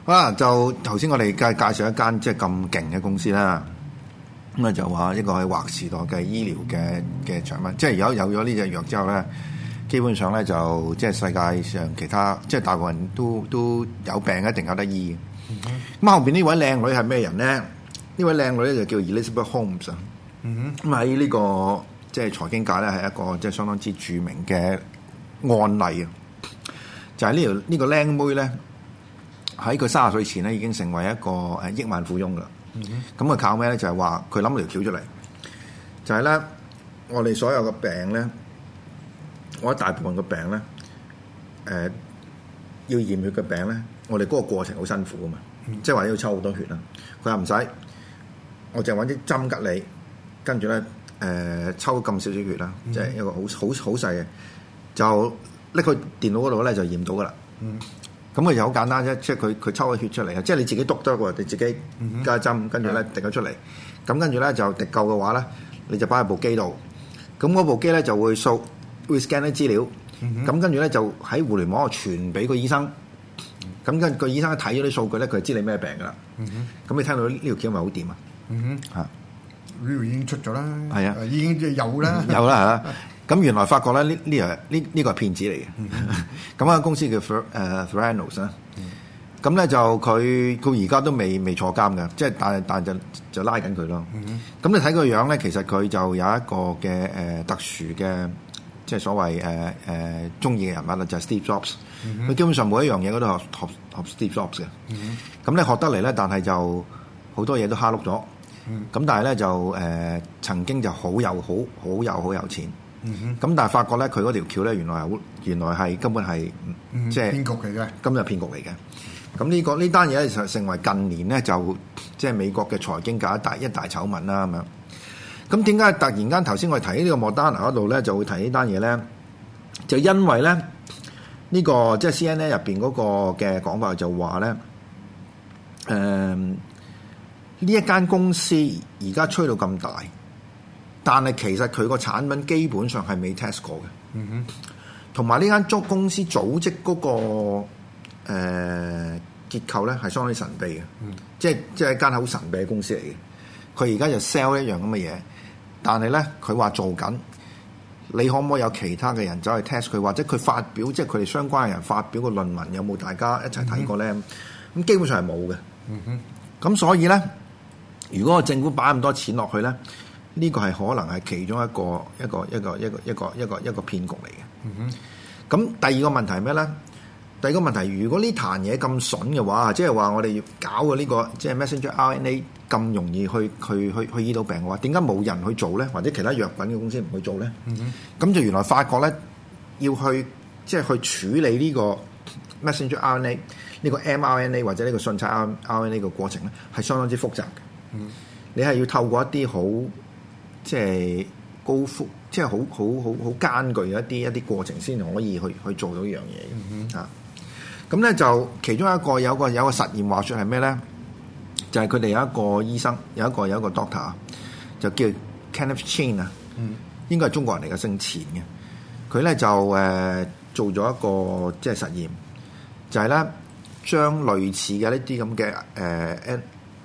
啊，就頭先我哋介紹一間即係咁勁嘅公司啦。咁啊就話一個係劃時代嘅醫療嘅產品，即係有咗呢隻藥之後咧，基本上咧就即係世界上其他即係大部分人都有病一定有得醫嘅。咁後邊呢位靚女係咩人咧？呢位靚女咧就叫 Elizabeth Holmes 啊。咁喺呢個即係財經界咧係一個即係相當之著名嘅案例啊。就係呢個靚妹咧。喺佢30歲前咧，已經成為一個億萬富翁噶啦。咁佢靠咩咧？就係話佢諗條橋出嚟，就係咧我哋所有嘅病咧，我覺得大部分嘅病咧，要驗血嘅病咧，我哋嗰個過程好辛苦噶嘛，即係話要抽好多血啦。佢話唔使，我就揾啲針吉你，跟住咧抽咁少少血啦，即係一個好細嘅，就拎去電腦嗰度咧就驗到噶啦。咁佢就好簡單啫，即係佢抽咗血出嚟啊！即係你自己篤得喎，你自己加針，跟住咧滴咗出嚟，咁跟住咧就滴夠嘅話咧，你就擺喺部機度，咁嗰部機咧就會scan 啲資料，咁跟住咧就喺互聯網度傳俾個醫生，咁跟個醫生一睇咗啲數據咧，佢就知你咩病噶啦。咁你聽到呢條橋咪好掂啊？嚇， 呢度已經出咗啦， 係啊， 已經有啦， 有啦嚇。咁原來發覺咧呢個係騙子嚟嘅，咁間公司叫Theranos 啦，咁咧就佢而家都未坐監嘅，即係但就拉緊佢咯。咁你睇個樣咧，其實佢就有一個嘅特殊嘅即係所謂中意嘅人物啦，就係 Steve Jobs。佢基本上每一樣嘢都學 Steve Jobs 嘅。咁你學得嚟咧，但係就好多嘢都蝦碌咗。咁但係咧就曾經就好有錢。咁但係發覺咧，佢嗰條橋咧，原來係根本係即係騙局嚟嘅， 今日騙局嚟嘅。咁呢單嘢咧就成為近年咧就即係美國嘅財經界一大醜聞啦咁樣。咁點解突然間頭先我哋提呢個莫丹娜嗰度咧就會提呢單嘢咧？就因為咧呢個即係 CNN 入邊嗰個嘅講法就話咧，呢一間公司而家吹到咁大。但係其實佢個產品基本上係未 test 過嘅，同埋呢間公司組織嗰個結構咧係相當之神秘嘅，即係一間好神秘嘅公司嚟嘅。佢而家就 sell 一樣咁嘅嘢，但係咧佢話做緊，你可唔可以有其他嘅人走去 test 佢，或者佢發表即係佢哋相關嘅人發表個論文有冇大家一齊睇過咧？咁基本上係冇嘅。咁所以咧，如果個政府擺咁多錢落去咧，呢個係可能係其中一個騙局嚟嘅。咁第二個問題係咩咧？第二個問題，如果呢壇嘢咁筍嘅話，即係話我哋要搞嘅呢個即係 messenger RNA 咁容易去醫到病嘅話，點解冇人去做咧？或者其他藥品嘅公司唔去做咧？咁就原來發覺咧，要去即係去處理呢個 messenger RNA 呢個 mRNA 或者呢個信差 RNA 嘅過程咧，係相當之複雜嘅。你係要透過一啲好即係高複，即係好艱巨嘅一啲過程先可以去做到呢樣嘢嘅。咁咧就其中一個有個實驗話說係咩咧？就係佢哋有一個醫生，有一個 doctor 就叫 Kenneth Chin 啊，應該係中國人嚟嘅，姓錢嘅。佢咧就做咗一個即係實驗，就係咧將類似嘅呢啲咁嘅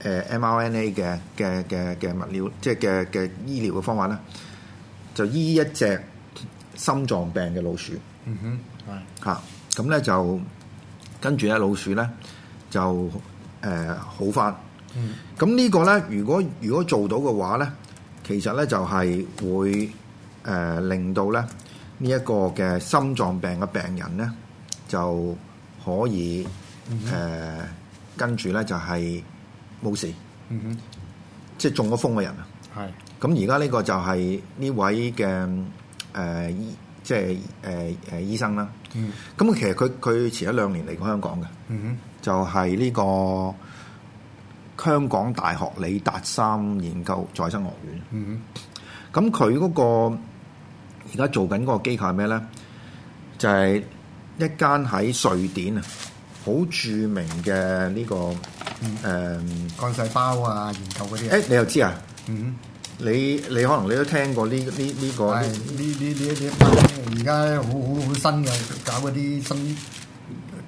mRNA 嘅物料，即係嘅醫療嘅方法咧，就醫一隻心臟病嘅老鼠。咁咧就跟住咧老鼠咧就好返。咁呢個咧，如果做到嘅話咧，其實咧就係會令到咧呢一個嘅心臟病嘅病人咧就可以跟住咧就係冇事，即係中咗風嘅人啊。咁而家呢個就係呢位嘅即係醫生啦。咁其實佢前1-2年嚟過香港嘅，就係呢個香港大學李達三研究再生學院。咁佢嗰個而家做緊嗰個機構係咩咧？就係一間喺瑞典啊，好著名嘅呢個幹細胞啊研究嗰啲。 你又知啊？你可能你都聽過呢個呢一班而家好新嘅，搞嗰啲新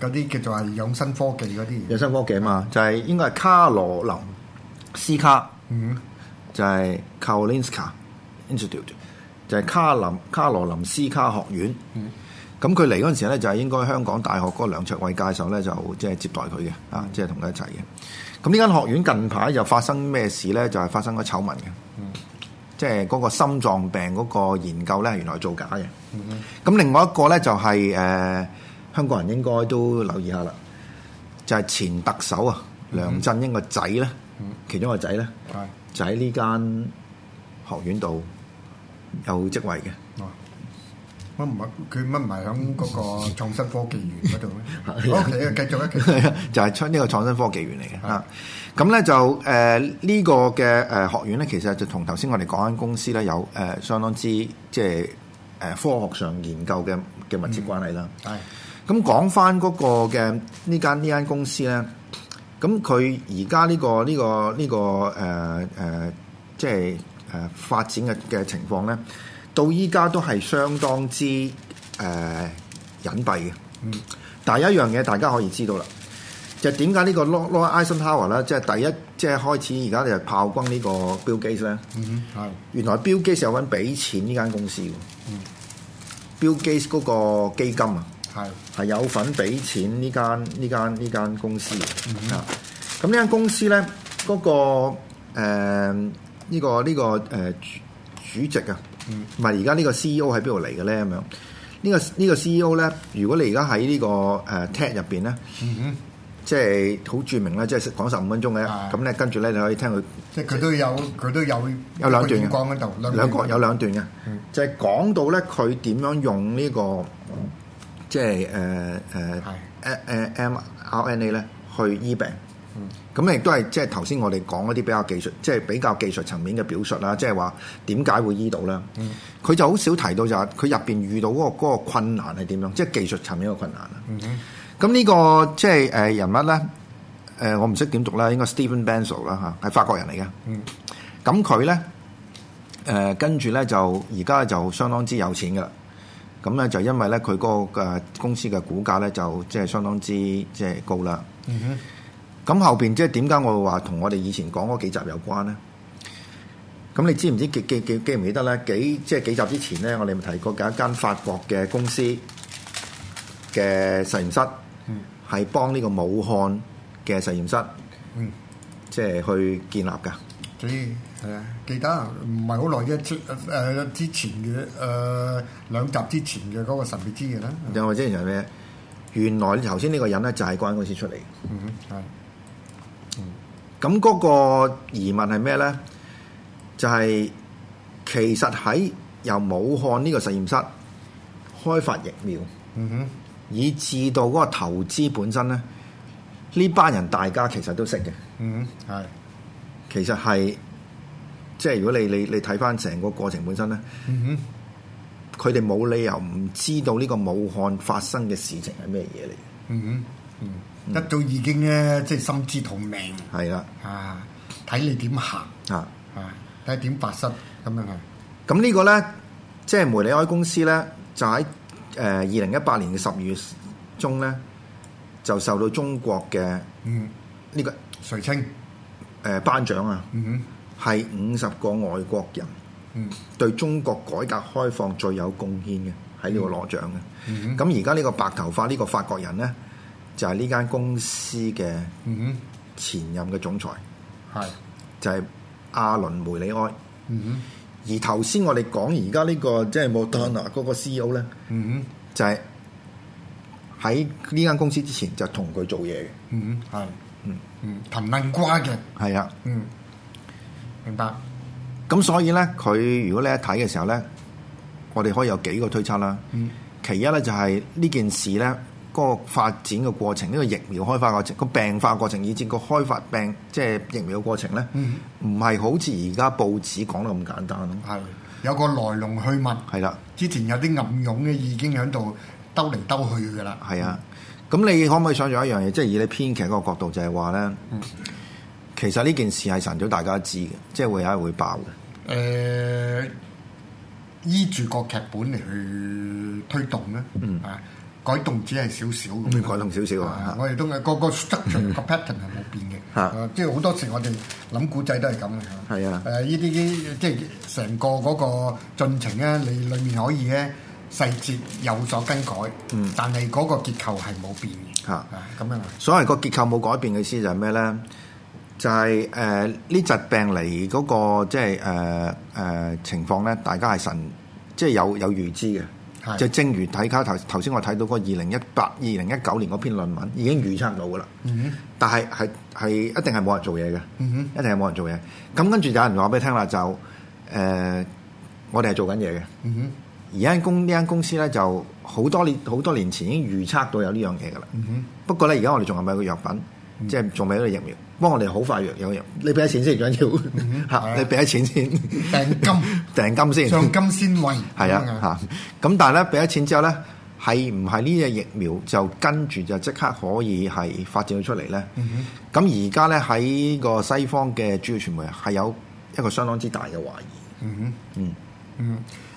嗰啲叫做係養生科技嗰啲。 養生科技啊嘛，就係應該係卡羅林斯卡，就係 Karolinska Institute， 就係卡羅林斯卡學院。咁佢嚟嗰陣時咧，就係應該香港大學嗰個梁卓偉教授咧，就即係接待佢嘅，即係同佢一齊嘅。咁呢間學院近排就發生咩事咧？就係發生咗醜聞嘅。即係嗰個心臟病嗰個研究咧，原來造假嘅。咁另外一個咧就係香港人應該都留意下啦，就係前特首啊梁振英個仔咧，其中一個仔咧就喺呢間學院度有職位嘅。 乜唔係佢乜唔係喺嗰個創新科技園嗰度咩？OK，繼續一就係出呢個創新科技園嚟嘅嚇。咁咧就呢個嘅學院咧，其實就同頭先我哋講間公司咧有相當之即係科學上研究嘅密切關係啦。係。咁講翻嗰個嘅呢間公司咧，咁佢而家呢個即係發展嘅情況咧，到依家都係相當之隱蔽嘅。但係有一樣嘢大家可以知道啦。就點解呢個 Lord Eisenhower 咧，即係第一，即係開始而家就炮轟呢個 Bill Gates 咧。係。原來 Bill Gates 有份俾錢呢間公司嘅。Bill Gates 嗰個基金啊，係有份俾錢呢間公司嘅。咁呢間公司咧，嗰個主席啊，唔係而家呢個 CEO 喺邊度嚟嘅咧？咁樣呢個 CEO 咧，如果你而家喺呢個TED 入邊咧。即係好著名啦，即係講15分鐘嘅，咁咧跟住咧你可以聽佢， 即係佢都有兩段嘅， 講喺度， 有兩段嘅，就係講到咧佢點樣用呢個即係mRNA 咧去醫病，咁亦都係即係頭先我哋講嗰啲比較技術，即係比較技術層面嘅表述啦，即係話點解會醫到啦？佢就好少提到就係佢入邊遇到嗰個困難係點樣，即係技術層面嘅困難啦。咁呢個即係人物咧，我唔識點讀啦，應該 Stephen Bancel 啦嚇，係法國人嚟嘅。咁佢咧跟住咧就而家就相當之有錢噶啦。咁咧就因為咧佢嗰個公司嘅股價咧就即係相當之即係高啦。咁後邊即係點解我會話同我哋以前講嗰幾集有關咧？咁你知唔知記唔記得咧？即係幾集之前咧，我哋咪提過嘅一間法國嘅公司嘅實驗室。係幫呢個武漢嘅實驗室，即係去建立㗎。 所以係啊，記得唔係好耐啫，之前嘅2集之前嘅嗰個神秘之夜啦。 又或者係咩？原來頭先呢個人咧就係嗰間公司出嚟。咁嗰個疑問係咩咧？就係其實喺由武漢呢個實驗室開發疫苗。以至到嗰個投資本身咧，呢班人大家其實都識嘅。其實係即係如果你睇翻成個過程本身咧，佢哋冇理由唔知道呢個武漢發生嘅事情係咩嘢嚟。 一早已經咧，即係心知肚明。 係啦， 睇你點行睇點發生咁樣係。 咁呢個咧，即係梅里埃公司咧，就喺2018年嘅12月中咧，就受到中國嘅呢個垂青頒獎啊，係50個外國人對中國改革開放最有貢獻嘅，喺呢個攞獎嘅。咁而家呢個白頭髮呢個法國人咧，就係呢間公司嘅前任嘅總裁，就係阿倫梅里埃。而頭先我哋講而家呢個即係 Moderna 嗰個 CEO 咧，就係喺呢間公司之前就同佢做嘢嘅， 藤撚瓜嘅， 係啊， 明白。 咁所以咧，佢如果你一睇嘅時候咧，我哋可以有幾個推測啦。其一咧就係呢件事咧，嗰個發展嘅過程，呢個疫苗開發過程，個病化過程，以至個開發病即係疫苗嘅過程咧，唔係好似而家報紙講得咁簡單咯。 係有個來龍去脈，係啦。之前有啲暗湧嘅已經喺度兜嚟兜去㗎啦。係啊， 咁你可唔可以想象一樣嘢？即係以你編劇嗰個角度，就係話咧，其實呢件事係晨早大家知嘅，即係會有一日會爆嘅。 依住個劇本嚟去推動咧， 改動只係少少咁。 改動少少啊！ 我哋都係個 structure 個 pattern 係冇變嘅。即係好多時我哋諗古仔都係咁嘅。 係啊。 呢啲即係成個嗰個進程咧，你裡面可以咧細節有所更改，但係嗰個結構係冇變嘅。 嚇咁樣。 所謂個結構冇改變嘅意思就係咩咧？就係呢疾病嚟嗰個即係情況咧，大家係即係有預知嘅。就正如睇卡頭先我睇到嗰2019年嗰篇論文已經預測到噶啦，但係一定係冇人做嘢嘅，一定係冇人做嘢。咁跟住有人話俾你聽啦，就我哋係做緊嘢嘅。而呢間公司咧就好多年前已經預測到有呢樣嘢噶啦。不過咧而家我哋仲係咪有個藥品？即係仲未有個疫苗，不過我哋好快有藥。你俾咗錢先，最緊要嚇，你俾咗錢先，訂金先， 上金先惠。 係啊嚇。咁但係咧俾咗錢之後咧，係唔係呢隻疫苗就跟住就即刻可以係發展到出嚟咧？咁而家咧喺個西方嘅主要傳媒係有一個相當之大嘅懷疑。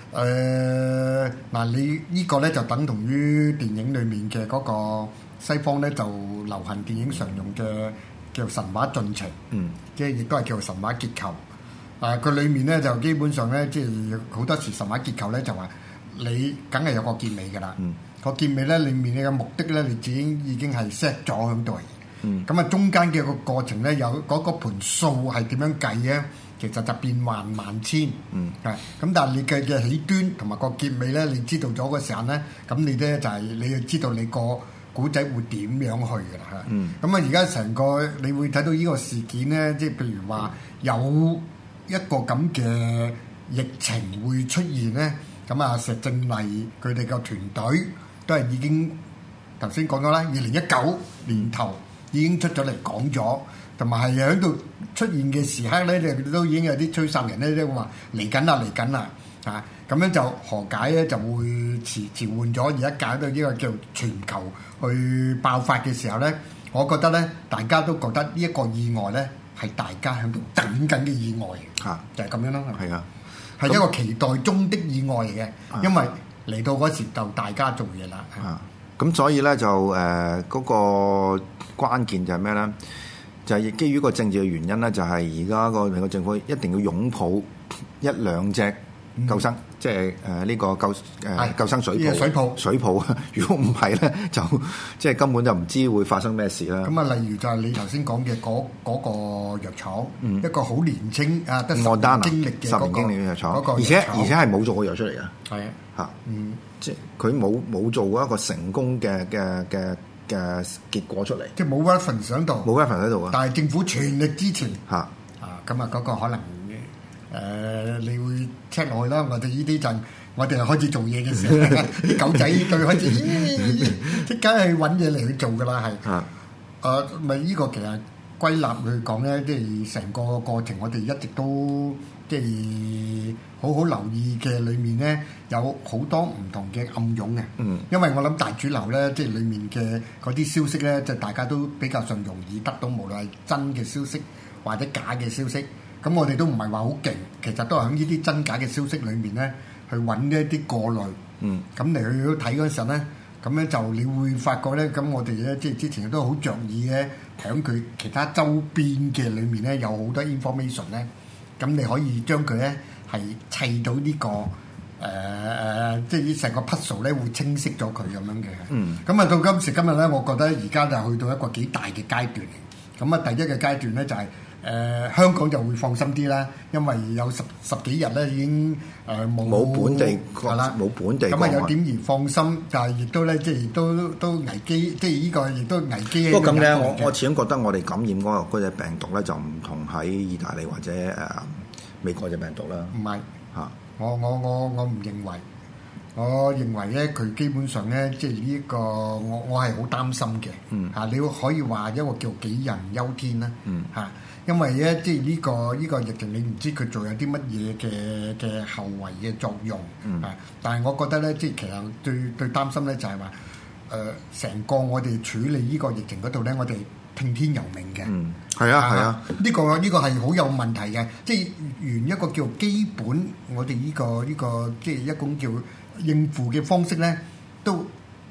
嗱，你呢個咧就等同於電影裡面嘅嗰個西方咧就流行電影常用嘅叫神話進程，即係亦都係叫神話結構。佢裡面咧就基本上咧，即係好多時神話結構咧就話你梗係有個結尾㗎啦。個結尾咧裡面你嘅目的咧，你自己已經係 set 咗喺度。咁啊，中間嘅個過程咧，有嗰個盤數係點樣計咧？其實就變幻萬千，咁但係你嘅起端同埋個結尾咧，你知道咗嘅時候咧，咁你咧就係你要知道你個古仔會點樣去㗎啦嚇。咁啊，而家成個你會睇到呢個事件咧，即係譬如話有一個咁嘅疫情會出現咧，咁啊石正麗佢哋個團隊都係已經頭先講咗啦，2019年頭已經出咗嚟講咗。同埋係喺度出現嘅時刻咧，你都已經有啲吹哨人咧，都話嚟緊啦嚇，咁樣就何解咧就會遲緩咗，而家搞到呢個叫全球去爆發嘅時候咧，我覺得咧大家都覺得呢一個意外咧係大家喺度等緊嘅意外，就係咁樣咯。係啊，係一個期待中的意外嚟嘅，因為嚟到嗰時就大家做嘢啦。 咁所以咧就嗰個關鍵就係咩咧？就係基於個政治嘅原因咧，就係而家個美國政府一定要擁抱一兩隻救生，即係呢個救生水泡。如果唔係咧，就即係根本就唔知會發生咩事啦。 咁啊，例如就係你頭先講嘅嗰個藥廠，一個好年青得10年經歷嘅 10年嘅藥廠，而且係冇做過藥出嚟嘅。係啊，嚇，即係佢冇做過一個成功嘅結果出嚟， 即係冇 reference 喺度， 冇 reference 喺度啊！ 但係政府全力支持嚇咁啊嗰個可能你會 check 落去啦。我哋呢啲陣，我哋係開始做嘢嘅時候，啲狗仔對開始即刻去揾嘢嚟去做㗎啦，係咪呢個其實歸納去講咧，即係成個過程，我哋一直都即係好好留意嘅，裡面咧有好多唔同嘅暗湧嘅。因為我諗大主流咧，即係裡面嘅嗰啲消息咧，就大家都比較上容易得到，無論係真嘅消息或者假嘅消息。咁我哋都唔係話好勁，其實都係喺呢啲真假嘅消息裡面咧，去揾一啲過濾。咁嚟去睇嗰陣咧，咁咧就你會發覺咧，咁我哋咧即係之前都好着意咧，喺佢其他周邊嘅裡面咧有好多 information 咧，咁你可以將佢咧係砌到呢個即係成個 puzzle 咧會清晰咗佢咁樣嘅。咁啊到今時今日咧，我覺得而家就去到一個幾大嘅階段嚟。咁啊第一個階段咧就係香港就會放心啲啦，因為有十幾日咧已經冇本地係啦， 冇本地咁啊有點而放心，但係亦都咧即係都危機，即係呢個亦都危機。 不過咁咧，我始終覺得我哋感染嗰隻病毒咧就唔同喺意大利或者美國隻病毒啦。 唔係嚇，我唔認為。我認為咧，佢基本上咧，即係呢一個我係好擔心嘅。你可以話一個叫杞人憂天啦。因為咧，即係呢個疫情，你唔知佢仲有啲乜嘢嘅後遺嘅作用。但係我覺得咧，即係其實最擔心咧就係話，成個我哋處理呢個疫情嗰度咧，我哋聽天由命嘅。 係啊。 呢個係好有問題嘅，即係原一個叫基本，我哋呢個即係一種叫應付嘅方式咧，都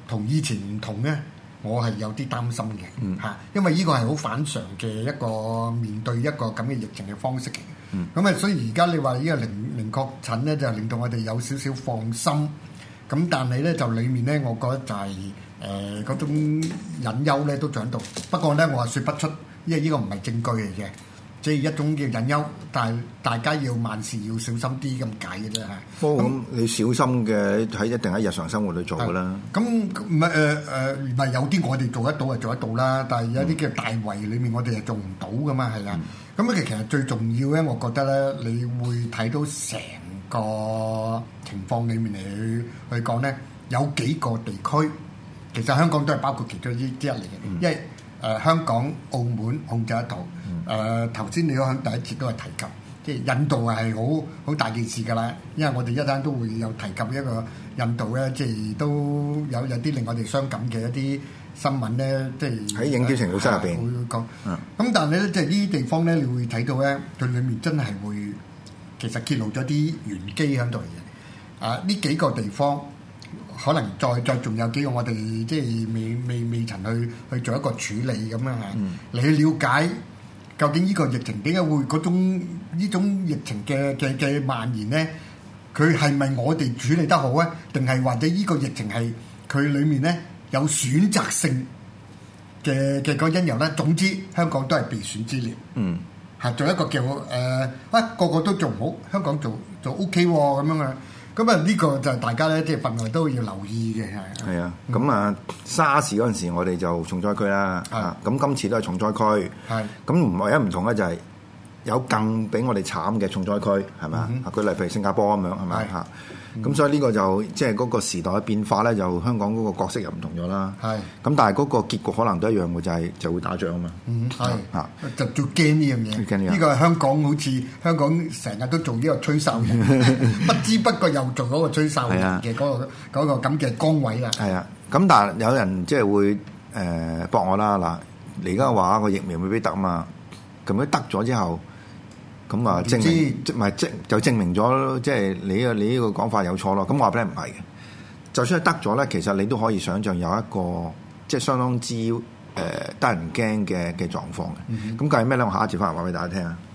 同以前唔同咧，我係有啲擔心嘅嚇，因為呢個係好反常嘅一個面對一個咁嘅疫情嘅方式嘅。咁啊，所以而家你話呢個零確診咧，就令到我哋有少少放心。咁但係咧，就裡面咧，我覺得就係嗰種隱憂咧都喺度。不過咧，我話説不出，因為呢個唔係證據嚟嘅，即係一種叫隱憂。但係大家要萬事要小心啲咁解嘅啫嚇。 咁你小心嘅一定喺日常生活度做㗎啦。 咁唔係有啲我哋做得到就做得到啦，但係有啲嘅大圍裡面我哋係做唔到㗎嘛，係啊。咁其實最重要咧，我覺得咧，你會睇到成個情況裡面嚟去講咧，有幾個地區，其實香港都係包括其中之一嚟嘅，因為香港、澳門控制得到。頭先你都喺第一節都係提及，即係印度係好大件事㗎啦，因為我哋一陣都會有提及一個印度咧，即係都有啲令我哋傷感嘅一啲新聞咧，即係喺影標情報室入邊會講。咁但係咧，即係呢啲地方咧，你會睇到咧，佢裡面真係會其實揭露咗啲玄機喺度嘅。呢幾個地方可能再仲有幾個我哋即係未曾去做一個處理咁樣嚇，嚟去了解究竟呢個疫情點解會呢種疫情嘅蔓延咧？佢係咪我哋處理得好咧？定係或者呢個疫情係佢裡面咧有選擇性嘅個因由咧？總之香港都係備選之列。做一個叫個個都做唔好，香港做 OK 喎咁樣啊！咁啊呢個就係大家咧，即係份內都要留意嘅係。 係啊，咁啊沙士嗰陣時，我哋就重災區啦。咁今次都係重災區。咁唯一唔同咧就係有更比我哋慘嘅重災區係咪啊？舉例譬如新加坡咁樣係咪啊？咁所以呢個就即係嗰個時代嘅變化咧，就香港嗰個角色又唔同咗啦。咁但係嗰個結局可能都一樣嘅，就會打仗啊嘛。 就最驚呢樣嘢。呢個係香港好似香港成日都做呢個吹哨人，不知不覺又做嗰個吹哨人嘅嗰個咁嘅崗位啦。係啊， 咁但係有人即係會駁我啦嗱，你而家話個疫苗未必得啊嘛，咁樣得咗之後。咁啊，就證明咗，即係你呢個講法有錯咯。咁話俾你唔係嘅，就算係得咗咧，其實你都可以想像有一個即係相當之得人驚嘅狀況嘅。咁究竟咩咧？我下一節翻嚟話俾大家聽啊。